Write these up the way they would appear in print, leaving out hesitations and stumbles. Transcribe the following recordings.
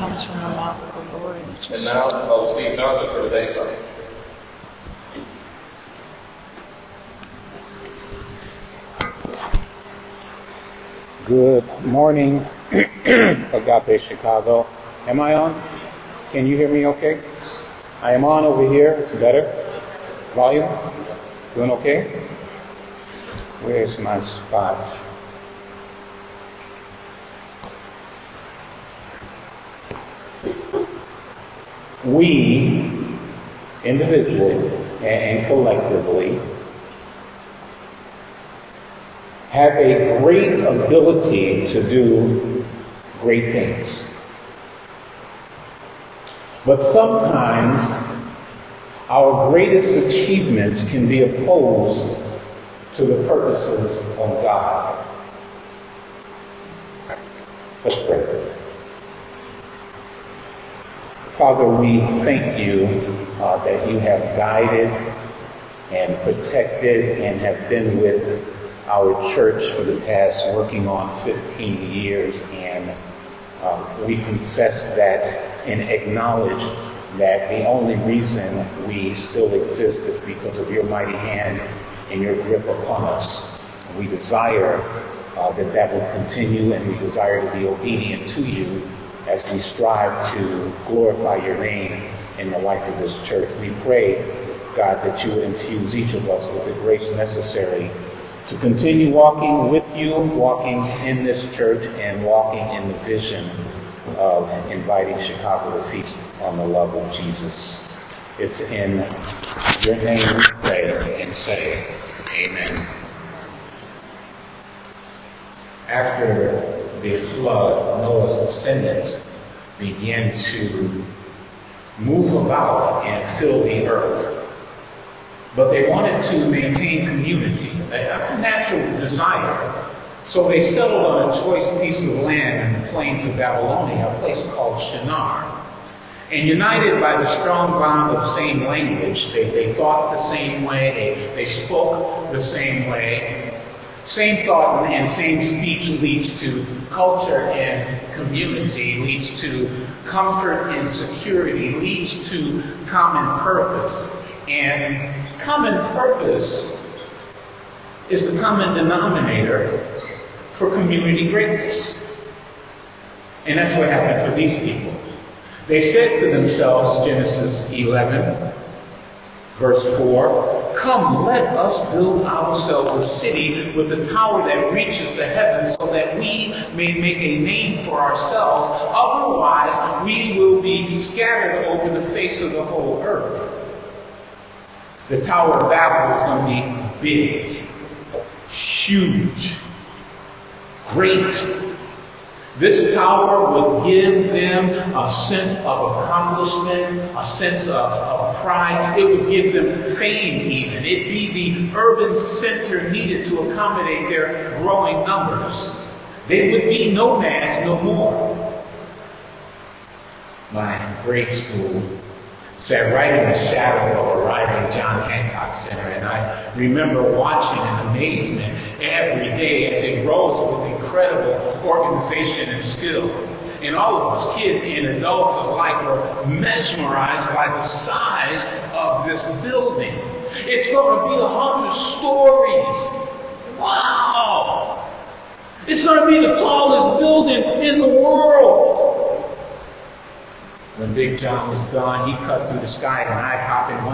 comes from the mouth of the Lord. And now, Steve Johnson for today's sermon. Good morning, Agape Chicago. Am I on? Can you hear me okay? I am on over here. It's better. Volume? Doing okay? Where's my spot? We, individually and collectively, have a great ability to do great things. But sometimes our greatest achievements can be opposed to the purposes of God. Let's pray. Father, we thank you that you have guided and protected and have been with our church for the past working on 15 years, and we confess that and acknowledge that the only reason we still exist is because of your mighty hand and your grip upon us. We desire that will continue, and we desire to be obedient to you as we strive to glorify your name in the life of this church. We pray, God, that you would infuse each of us with the grace necessary to continue walking with you, walking in this church, and walking in the vision of inviting Chicago to feast on the love of Jesus. It's in your name we pray and say, amen. After the flood, Noah's descendants began to move about and fill the earth. But they wanted to maintain community, a natural desire. So they settled on a choice piece of land in the plains of Babylonia, a place called Shinar. And united by the strong bond of the same language, they thought the same way, they spoke the same way. Same thought and same speech leads to culture and community, leads to comfort and security, leads to common purpose. And common purpose is the common denominator for community greatness. And that's what happened for these people. They said to themselves, Genesis 11, verse 4, "Come, let us build ourselves a city with a tower that reaches the heavens so that we may make a name for ourselves. Otherwise, we will be scattered over the face of the whole earth." The Tower of Babel is going to be big, huge, great. This tower would give them a sense of accomplishment, a sense of pride. It would give them fame even. It'd be the urban center needed to accommodate their growing numbers. They would be nomads no more. My grade school sat right in the shadow of a rising John Hancock Center, and I remember watching in amazement every day as it rose with incredible organization and skill. And all of us, kids and adults alike, were mesmerized by the size of this building. It's going to be 100 stories. Wow! It's going to be the tallest building in the world. When Big John was done, he cut through the sky at an eye-popping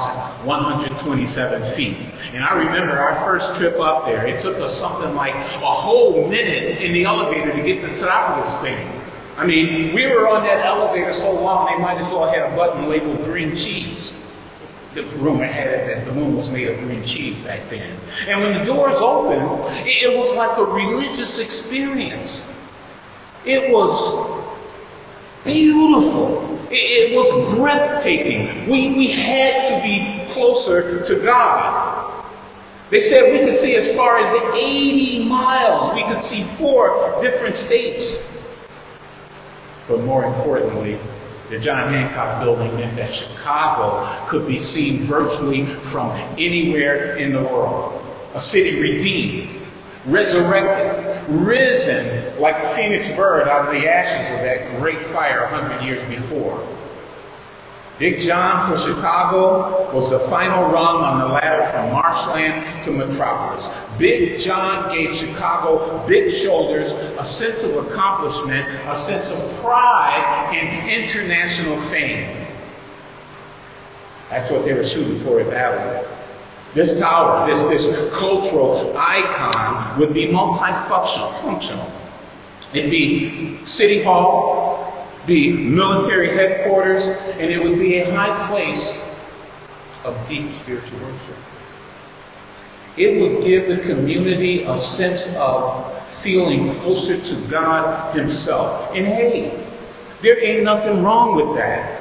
1,127 feet. And I remember our first trip up there, it took us something like a whole minute in the elevator to get to the top of this thing. I mean, we were on that elevator so long, they might as well have had a button labeled green cheese. The rumor had it that the moon was made of green cheese back then. And when the doors opened, it was like a religious experience. It was beautiful. It was breathtaking. We had to be closer to God. They said we could see as far as 80 miles. We could see 4 different states. But more importantly, the John Hancock Building meant that Chicago could be seen virtually from anywhere in the world. A city redeemed, resurrected, risen like a phoenix bird out of the ashes of that great fire 100 years before. Big John for Chicago was the final rung on the ladder from marshland to metropolis. Big John gave Chicago big shoulders, a sense of accomplishment, a sense of pride, and international fame. That's what they were shooting for at Valley. This tower, this cultural icon would be multifunctional. It'd be City Hall, be military headquarters, and it would be a high place of deep spiritual worship. It would give the community a sense of feeling closer to God Himself. And hey, there ain't nothing wrong with that.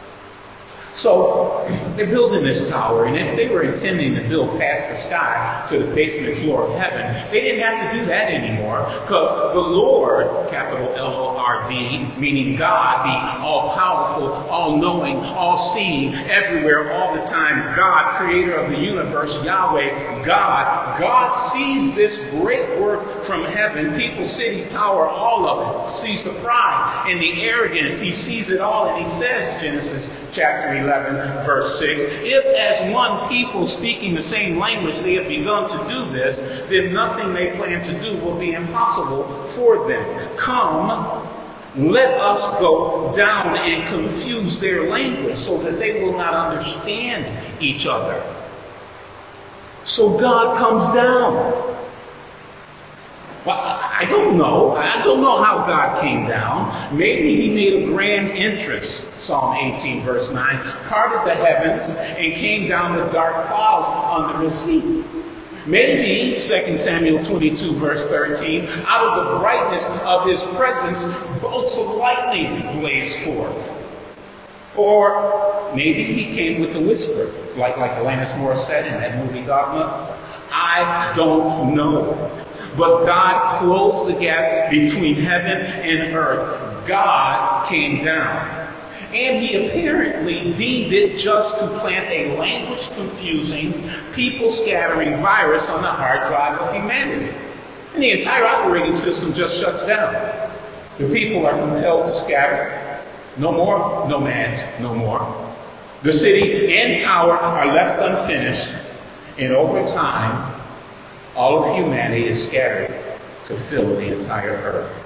So they're building this tower, and if they were intending to build past the sky to the basement floor of heaven, they didn't have to do that anymore, because the Lord, capital L-O-R-D, meaning God, the all-powerful, all-knowing, all-seeing, everywhere, all the time, God, creator of the universe, Yahweh, God sees this great work from heaven, people, city, tower, all of it, sees the pride and the arrogance. He sees it all, and He says, Genesis chapter 11, verse 6, if as one people speaking the same language they have begun to do this, then nothing they plan to do will be impossible for them. Come, let us go down and confuse their language so that they will not understand each other. So God comes down. Well, I don't know. I don't know how God came down. Maybe He made a grand entrance, Psalm 18, verse 9, parted the heavens and came down with dark clouds under His feet. Maybe, 2 Samuel 22, verse 13, out of the brightness of His presence, bolts of lightning blazed forth. Or maybe He came with a whisper, like Alanis Morissette in that movie Dogma. I don't know. But God closed the gap between heaven and earth. God came down. And He apparently deemed it just to plant a language-confusing, people-scattering virus on the hard drive of humanity. And the entire operating system just shuts down. The people are compelled to scatter. No more nomads, no more. The city and tower are left unfinished. And over time, all of humanity is scattered to fill the entire earth.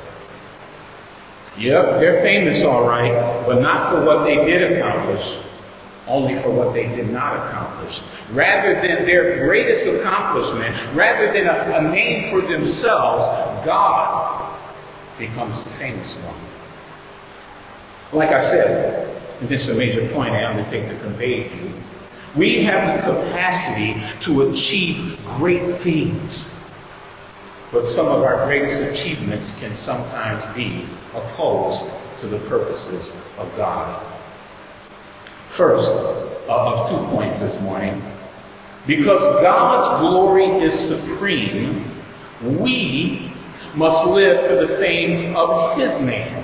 Yep, they're famous, all right, but not for what they did accomplish, only for what they did not accomplish. Rather than their greatest accomplishment, rather than a name for themselves, God becomes the famous one. Like I said, and this is a major point I undertake to convey to you, we have the capacity to achieve great things. But some of our greatest achievements can sometimes be opposed to the purposes of God. First, of 2 points this morning, because God's glory is supreme, we must live for the fame of His name,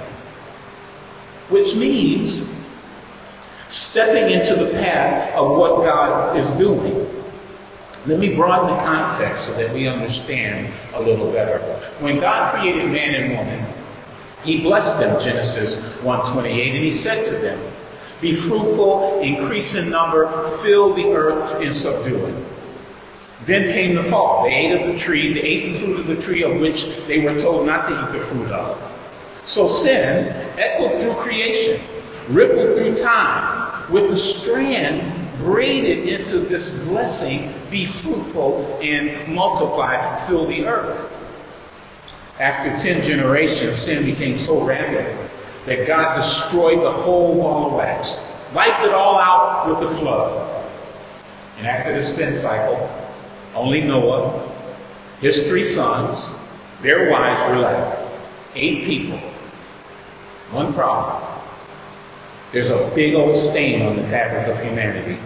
which means stepping into the path of what God is doing. Let me broaden the context so that we understand a little better. When God created man and woman, He blessed them, Genesis 1:28, and He said to them, be fruitful, increase in number, fill the earth, and subdue it. Then came the fall. They ate of the tree, they ate the fruit of the tree of which they were told not to eat the fruit of. So sin echoed through creation, rippled through time, with the strand braided into this blessing, be fruitful and multiply, fill the earth. After 10 generations, sin became so rampant that God destroyed the whole ball of wax, wiped it all out with the flood. And after the spin cycle, only Noah, his 3 sons, their wives were left. 8 people. One problem. There's a big old stain on the fabric of humanity.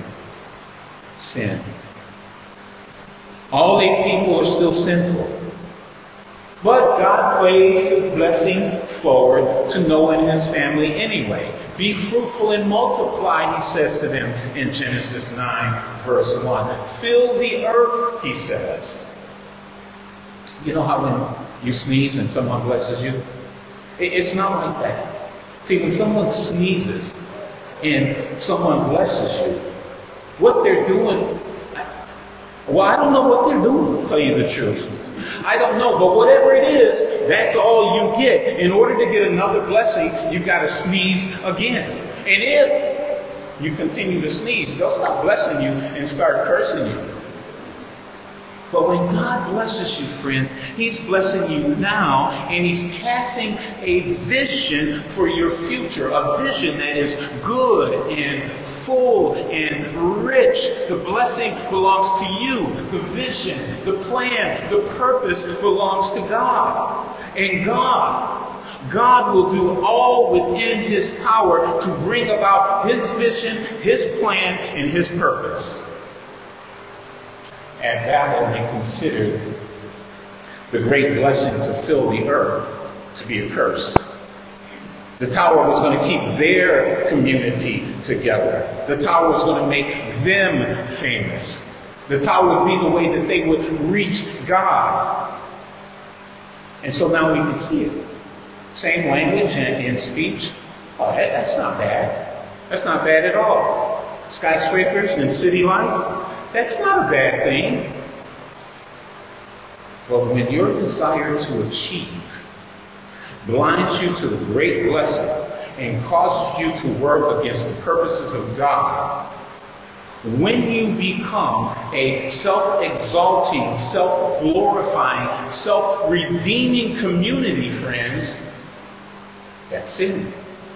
Sin. All 8 people are still sinful. But God plays the blessing forward to Noah and his family anyway. Be fruitful and multiply, He says to them in Genesis 9, verse 1. Fill the earth, He says. You know how when You sneeze and someone blesses you. It's not like that. See, when someone sneezes and someone blesses you, what they're doing, well, I don't know what they're doing, to tell you the truth. I don't know, but whatever it is, that's all you get. In order to get another blessing, you've got to sneeze again. And if you continue to sneeze, they'll stop blessing you and start cursing you. But when God blesses you, friends, He's blessing you now, and He's casting a vision for your future, a vision that is good and full and rich. The blessing belongs to you. The vision, the plan, the purpose belongs to God. And God will do all within His power to bring about His vision, His plan, and His purpose. At Babel, they considered the great blessing to fill the earth to be a curse. The tower was going to keep their community together. The tower was going to make them famous. The tower would be the way that they would reach God. And so now we can see it. Same language and speech. Oh, that's not bad. That's not bad at all. Skyscrapers and city life. That's not a bad thing. But when your desire to achieve blinds you to the great blessing and causes you to work against the purposes of God, when you become a self-exalting, self-glorifying, self-redeeming community, friends, that's sin.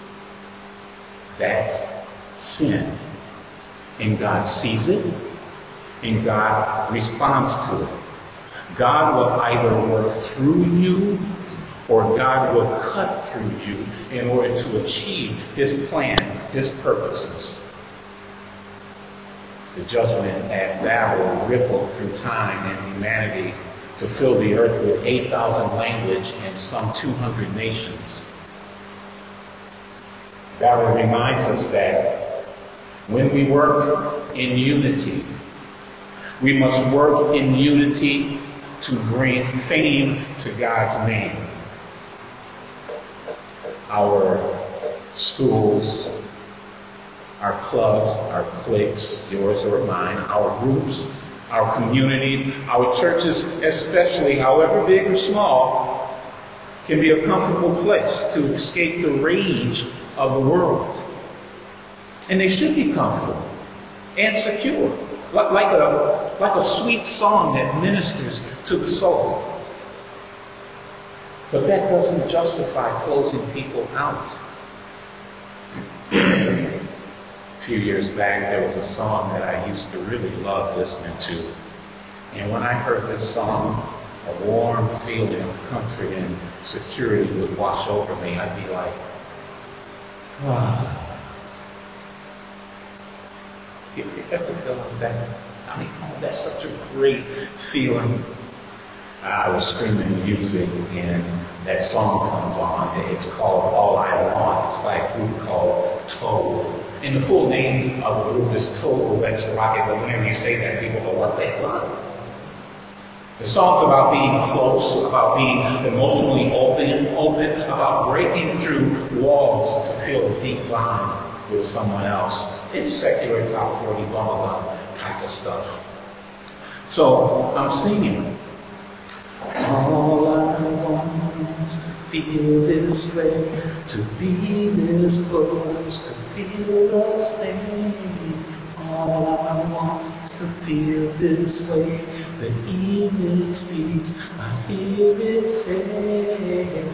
That's sin. And God sees it. And God responds to it. God will either work through you or God will cut through you in order to achieve His plan, His purposes. The judgment at Babel rippled through time and humanity to fill the earth with 8,000 languages and some 200 nations. Babel reminds us that when we work in unity, we must work in unity to bring fame to God's name. Our schools, our clubs, our cliques, yours or mine, our groups, our communities, our churches, especially, however big or small, can be a comfortable place to escape the rage of the world. And they should be comfortable and secure. Like a sweet song that ministers to the soul. But that doesn't justify closing people out. A few years back, there was a song that I used to really love listening to. And when I heard this song, a warm feeling of comfort and security would wash over me. I'd be like, ah. You ever feel like that? I mean, oh, that's such a great feeling. I was screaming music, and that song comes on. It's called All I Want. It's by a group called Toll. And the full name of the group is Toll Let's Rock It. But whenever you say that, people go, what? The song's about being close, about being emotionally open, about breaking through walls to feel a deep bond with someone else. It's secular top 40 bubblegum type of stuff. So I'm singing. All I want is to feel this way, to be this close, to feel the same. All I want is to feel this way. The evening speaks, I hear it say.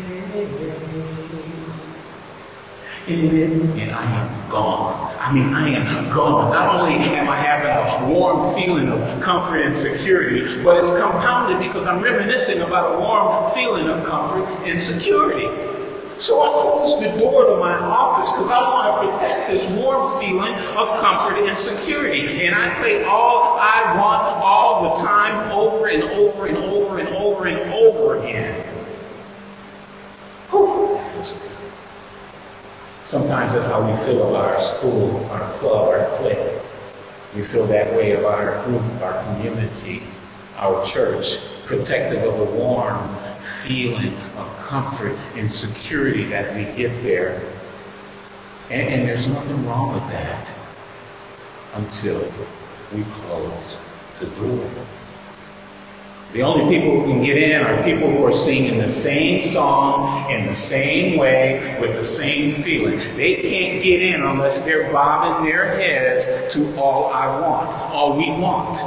And I am gone. I am gone. Not only am I having a warm feeling of comfort and security, but it's compounded because I'm reminiscing about a warm feeling of comfort and security. So I close the door to my office because I want to protect this warm feeling of comfort and security. And I play All I Want all the time, over and over and over and over and over again. Whew, that feels good. Sometimes that's how we feel about our school, our club, our clique. We feel that way about our group, our community, our church, protective of the warm feeling of comfort and security that we get there. And there's nothing wrong with that until we close the door. The only people who can get in are people who are singing the same song in the same way with the same feeling. They can't get in unless they're bobbing their heads to all I want, all we want.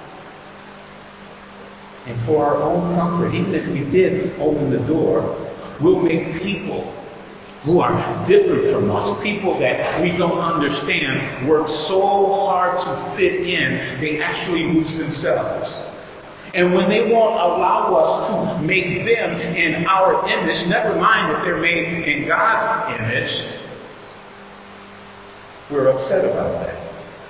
And for our own comfort, even if we did open the door, we'll make people who are different from us, people that we don't understand, work so hard to fit in, they actually lose themselves. And when they won't allow us to make them in our image, never mind that they're made in God's image, we're upset about that.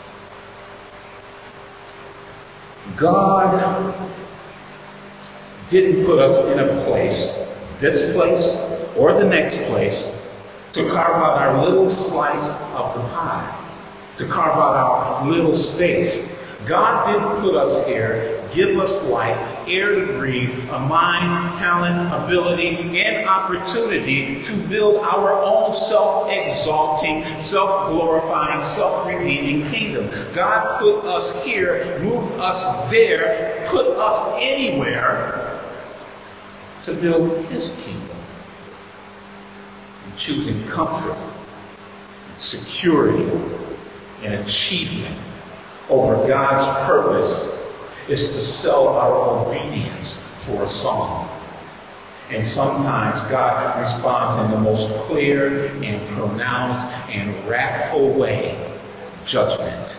God didn't put us in a place, this place or the next place, to carve out our little slice of the pie, to carve out our little space. God didn't put us here, give us life, air to breathe, a mind, talent, ability, and opportunity to build our own self-exalting, self-glorifying, self-redeeming kingdom. God put us here, moved us there, put us anywhere to build His kingdom. And choosing comfort, security, and achievement over God's purpose is to sell our obedience for a song. And sometimes God responds in the most clear and pronounced and wrathful way, judgment.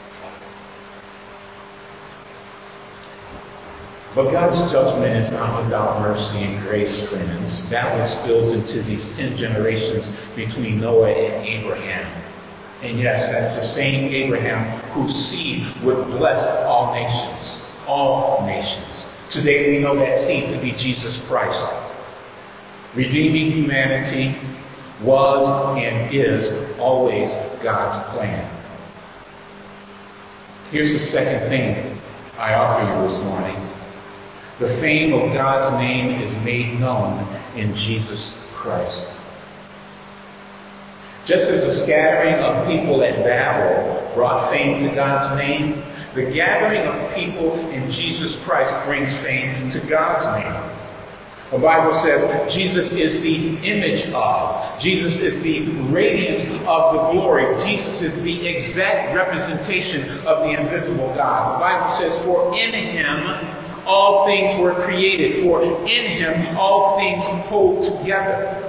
But God's judgment is not without mercy and grace, friends. That one spills into these 10 generations between Noah and Abraham. And yes, that's the same Abraham whose seed would bless all nations. All nations. Today we know that seed to be Jesus Christ. Redeeming humanity was and is always God's plan. Here's the second thing I offer you this morning. The fame of God's name is made known in Jesus Christ. Just as the scattering of people at Babel brought fame to God's name, the gathering of people in Jesus Christ brings fame to God's name. The Bible says Jesus is the image of. Jesus is the radiance of the glory. Jesus is the exact representation of the invisible God. The Bible says, for in Him all things were created. For in Him all things hold together.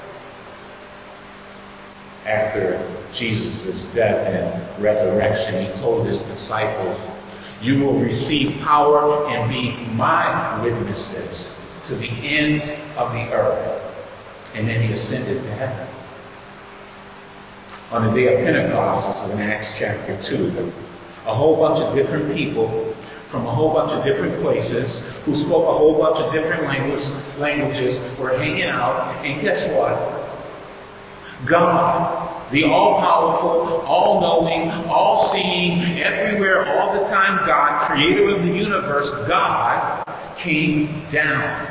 After Jesus' death and resurrection, He told His disciples, you will receive power and be my witnesses to the ends of the earth. And then He ascended to heaven. On the day of Pentecost, this is in Acts chapter 2, a whole bunch of different people from a whole bunch of different places who spoke a whole bunch of different languages were hanging out. And guess what? God, the all-powerful, all-knowing, all-seeing, everywhere, all the time God, creator of the universe, God, came down.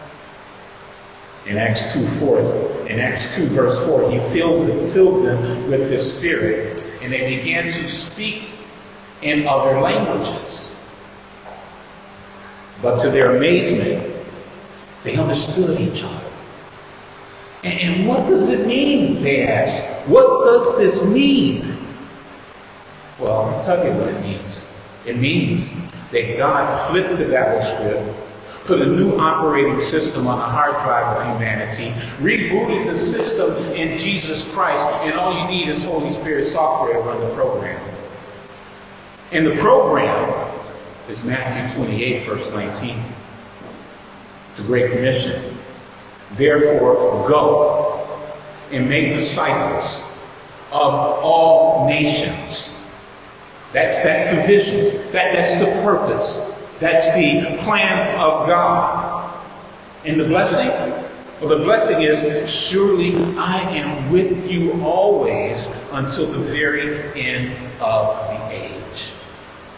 In Acts 2 verse 4, He filled them with His Spirit, and they began to speak in other languages. But to their amazement, they understood each other. And what does it mean, they asked. What does this mean? Well, I'll tell you what it means. It means that God flipped the Babel script, put a new operating system on the hard drive of humanity, rebooted the system in Jesus Christ, and all you need is Holy Spirit software to run the program. And the program is Matthew 28, verse 19. The Great Commission. Therefore, go and make disciples of all nations. That's the vision. That's the purpose. That's the plan of God. And the blessing? Well, the blessing is, surely I am with you always until the very end of the age.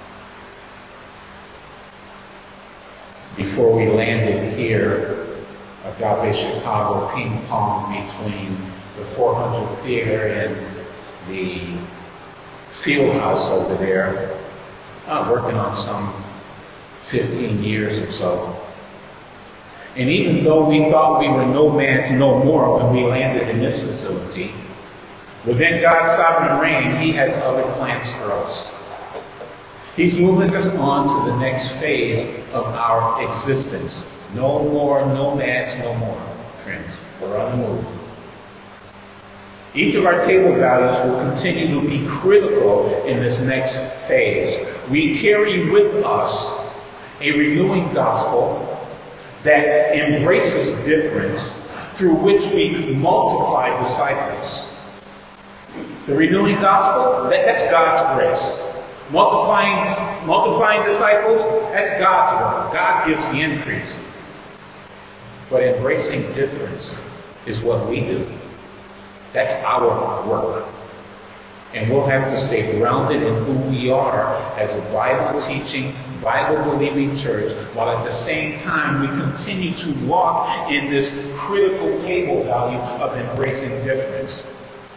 Before we landed here Agape Chicago ping pong between the 400 Theater and the field house over there, working on some 15 years or so. And even though we thought we were no man's no more when we landed in this facility, within God's sovereign reign, He has other plans for us. He's moving us on to the next phase of our existence. No more nomads, no more, friends. We're on the move. Each of our table values will continue to be critical in this next phase. We carry with us a renewing gospel that embraces difference, through which we multiply disciples. The renewing gospel, that's God's grace. Multiplying disciples, that's God's work. God gives the increase. But embracing difference is what we do. That's our work. And we'll have to stay grounded in who we are as a Bible-teaching, Bible-believing church, while at the same time we continue to walk in this critical table value of embracing difference.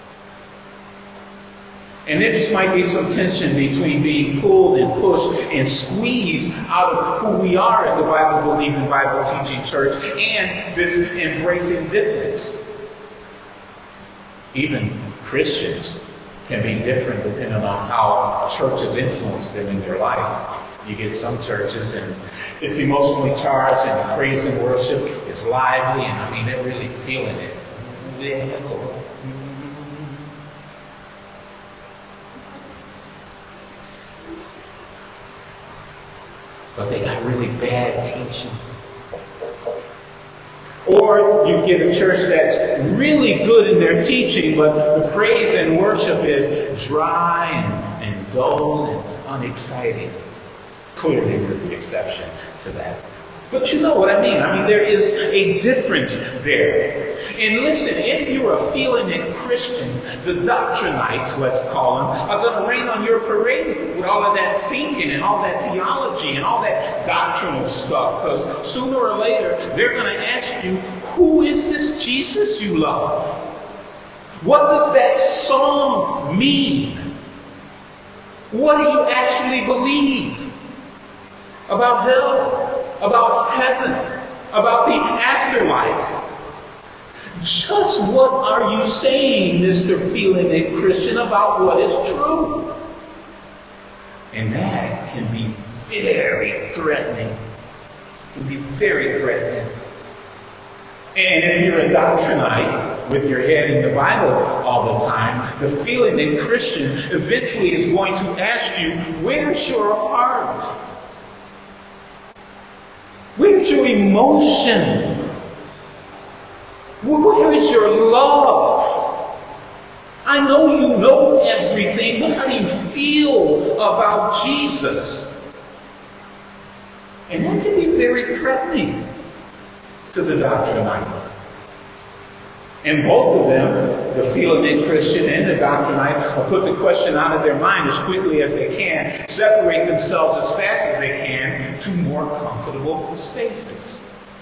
And there just might be some tension between being pulled and pushed and squeezed out of who we are as a Bible-believing, Bible-teaching church and this embracing difference. Even Christians can be different depending on how churches influence them in their life. You get some churches and it's emotionally charged and the praise and worship is lively and they're really feeling it. But they got really bad teaching. Or you get a church that's really good in their teaching, but the praise and worship is dry and dull and unexciting. Clearly, we're the exception to that. But you know what I mean. There is a difference there. And listen, if you're a feeling-it Christian, the doctrinites, let's call them, are going to rain on your parade with all of that thinking and all that theology and all that doctrinal stuff. Because sooner or later, they're going to ask you, who is this Jesus you love? What does that song mean? What do you actually believe about hell? About heaven, about the afterlife. Just what are you saying, Mr. Feeling-It Christian, about what is true? And that can be very threatening. It can be very threatening. And if you're a doctrinite with your head in the Bible all the time, the Feeling-It Christian eventually is going to ask you, where's your heart? Where's your emotion? Where is your love? I know you know everything, but how do you feel about Jesus? And that can be very threatening to the doctrinite. And both of them, the Feeling-It Christian and the doctrinite, will put the question out of their mind as quickly as they can, separate themselves as fast as they can to more comfortable spaces.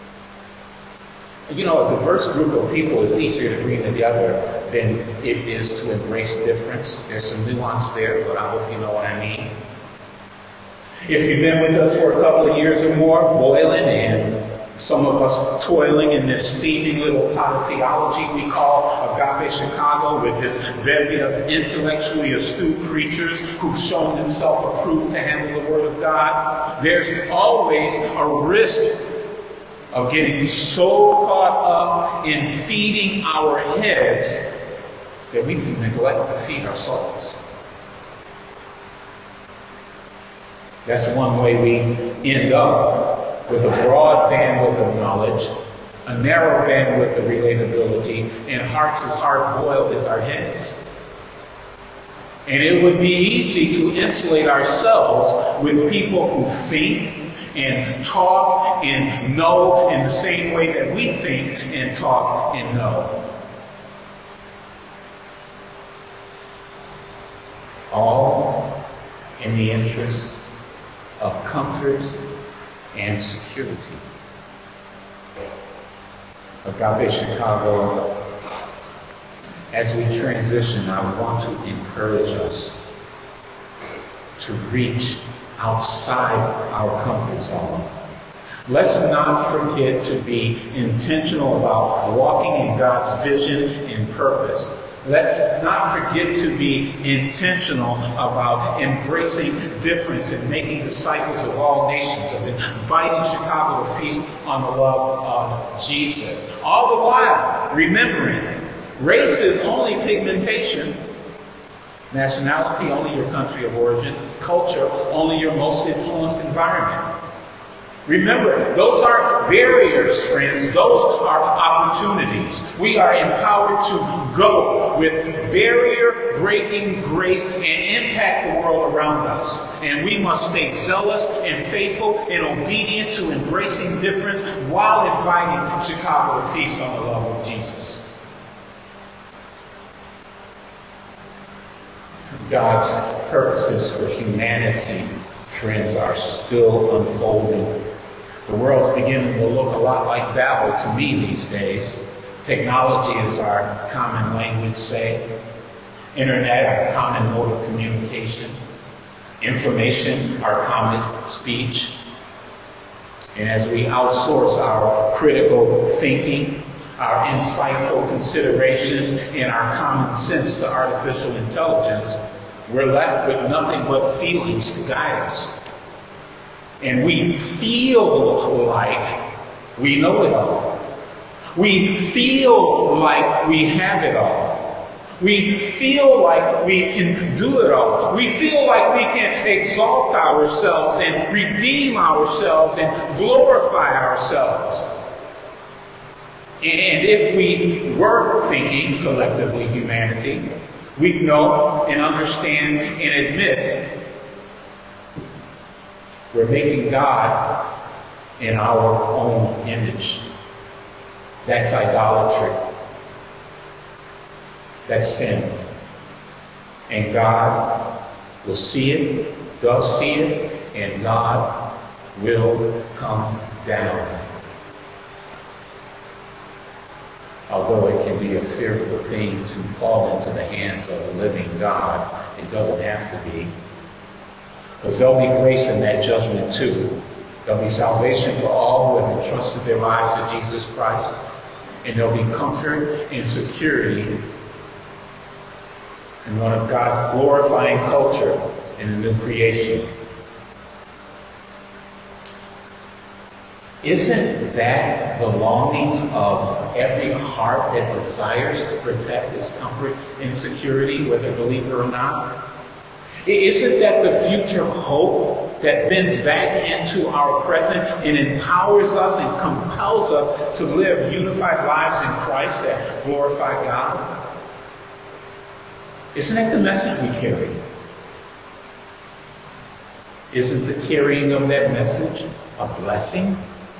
A diverse group of people is easier to bring together than it is to embrace difference. There's some nuance there, but I hope you know what I mean. If you've been with us for a couple of years or more, boiling and some of us toiling in this steaming little pot of theology we call Agape Chicago, with this bevy of intellectually astute preachers who've shown themselves approved to handle the Word of God, there's always a risk of getting so caught up in feeding our heads that we can neglect to feed our souls. That's one way we end up with a broad bandwidth of knowledge, a narrow bandwidth of relatability, and hearts as hard-boiled as our heads. And it would be easy to insulate ourselves with people who think and talk and know in the same way that we think and talk and know. All in the interest of comfort and security. Agape Chicago, as we transition, I want to encourage us to reach outside our comfort zone. Let's not forget to be intentional about walking in God's vision and purpose. Let's not forget to be intentional about embracing difference and making disciples of all nations, of inviting Chicago to feast on the love of Jesus. All the while, remembering, race is only pigmentation. Nationality, only your country of origin. Culture, only your most influenced environment. Remember, those aren't barriers, friends. Those are opportunities. We are empowered to go with barrier-breaking grace and impact the world around us. And we must stay zealous and faithful and obedient to embracing difference while inviting Chicago to feast on the love of Jesus. God's purposes for humanity, friends, are still unfolding. The world's beginning to look a lot like Babel to me these days. Technology is our common language, say. Internet, our common mode of communication. Information, our common speech. And as we outsource our critical thinking, our insightful considerations, and our common sense to artificial intelligence, we're left with nothing but feelings to guide us. And we feel like we know it all. We feel like we have it all. We feel like we can do it all. We feel like we can exalt ourselves and redeem ourselves and glorify ourselves. And if we were thinking collectively humanity, we know and understand and admit we're making God in our own image. That's idolatry. That's sin. And God will see it, does see it, and God will come down. Although it can be a fearful thing to fall into the hands of a living God, it doesn't have to be. Because there'll be grace in that judgment too. There'll be salvation for all who have entrusted their lives to Jesus Christ. And there'll be comfort and security in one of God's glorifying culture in a new creation. Isn't that the longing of every heart that desires to protect its comfort and security, whether believer or not? Isn't that the future hope that bends back into our present and empowers us and compels us to live unified lives in Christ that glorify God? Isn't that the message we carry? Isn't the carrying of that message a blessing?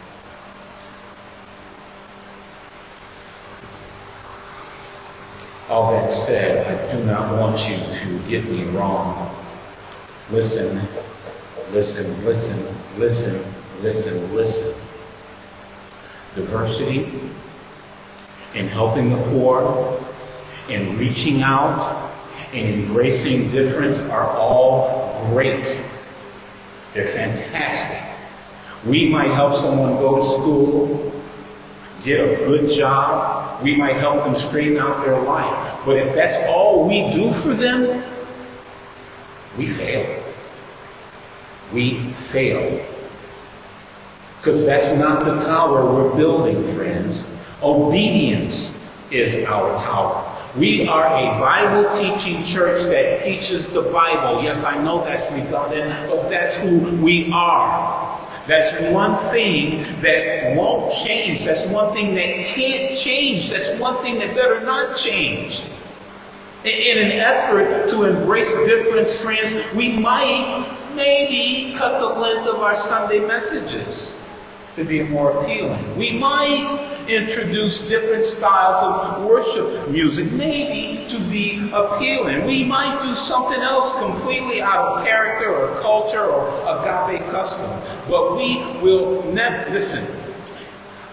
All that said, I do not want you to get me wrong. Listen, listen, listen, listen, listen, listen. Diversity in helping the poor, in reaching out, and embracing difference are all great. They're fantastic. We might help someone go to school, get a good job. We might help them straighten out their life. But if that's all we do for them, we fail. We fail. Because that's not the tower we're building, friends. Obedience is our tower. We are a Bible-teaching church that teaches the Bible. Yes, I know that's redundant, but that's who we are. That's one thing that won't change. That's one thing that can't change. That's one thing that better not change. In an effort to embrace difference, friends, we might maybe cut the length of our Sunday messages to be more appealing. We might introduce different styles of worship music, maybe to be appealing. We might do something else completely out of character or culture or agape custom. But we will never, listen,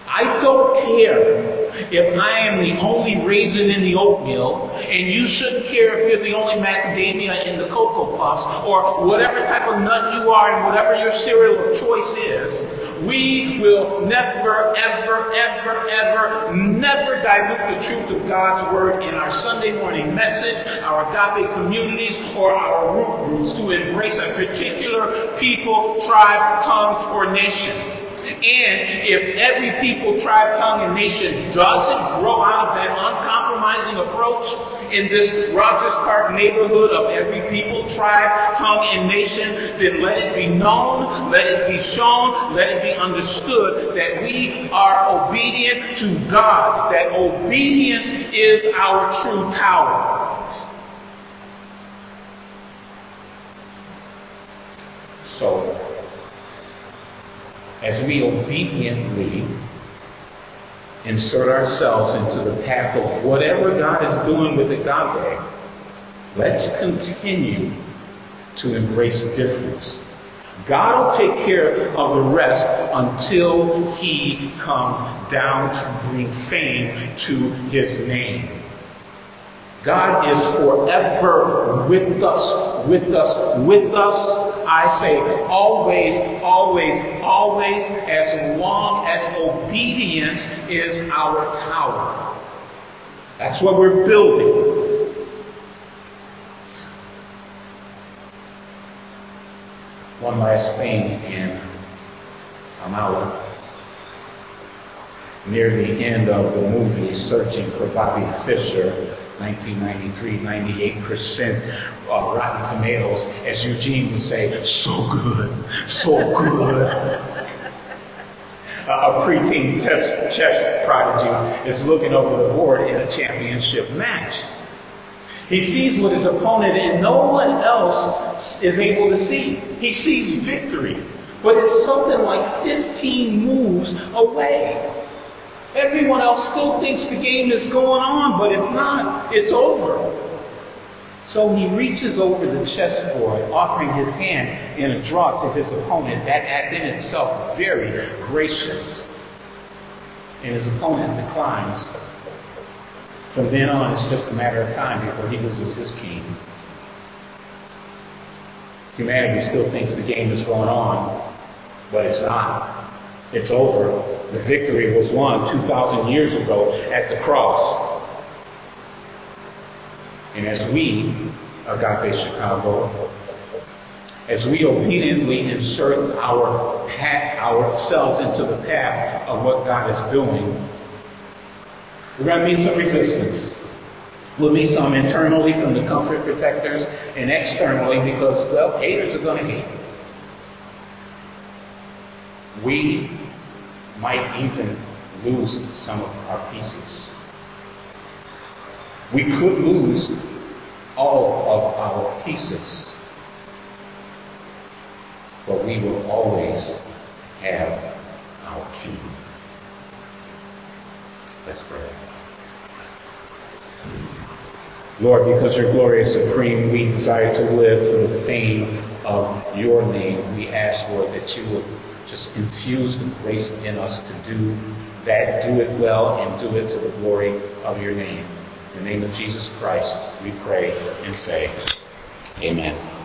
I don't care if I am the only raisin in the oatmeal, and you shouldn't care if you're the only macadamia in the Cocoa Puffs, or whatever type of nut you are and whatever your cereal of choice is. We will never, ever, ever, ever, never dilute the truth of God's Word in our Sunday morning message, our agape communities, or our root groups to embrace a particular people, tribe, tongue, or nation. And if every people, tribe, tongue, and nation doesn't grow out of that uncompromising approach in this Rogers Park neighborhood of every people, tribe, tongue, and nation, then let it be known, let it be shown, let it be understood that we are obedient to God, that obedience is our true tower. So, as we obediently insert ourselves into the path of whatever God is doing with agape, let's continue to embrace difference. God will take care of the rest until He comes down to bring fame to His name. God is forever with us, with us, with us. I say always, always, always, as long as obedience is our tower. That's what we're building. One last thing, and I'm out. Near the end of the movie, Searching for Bobby Fischer, 1993, 98% Rotten Tomatoes, as Eugene would say, so good, so good. A preteen chess prodigy is looking over the board in a championship match. He sees what his opponent and no one else is able to see. He sees victory, but it's something like 15 moves away. Everyone else still thinks the game is going on, but it's not. It's over. So he reaches over the chessboard, offering his hand in a draw to his opponent. That act in itself very gracious. And his opponent declines. From then on, it's just a matter of time before he loses his king. Humanity still thinks the game is going on, but it's not. It's over. The victory was won 2,000 years ago at the cross. And as we, Agape Chicago, as we obediently insert ourselves into the path of what God is doing, we're going to meet some resistance. We'll meet some internally from the comfort protectors and externally because, well, haters are going to hate. We might even lose some of our pieces. We could lose all of our pieces, but we will always have our King. Let's pray. Lord, because your glory is supreme, we desire to live for the fame of your name. We ask, Lord, that you will just infuse the grace in us to do that, do it well, and do it to the glory of your name. In the name of Jesus Christ, we pray and say, amen.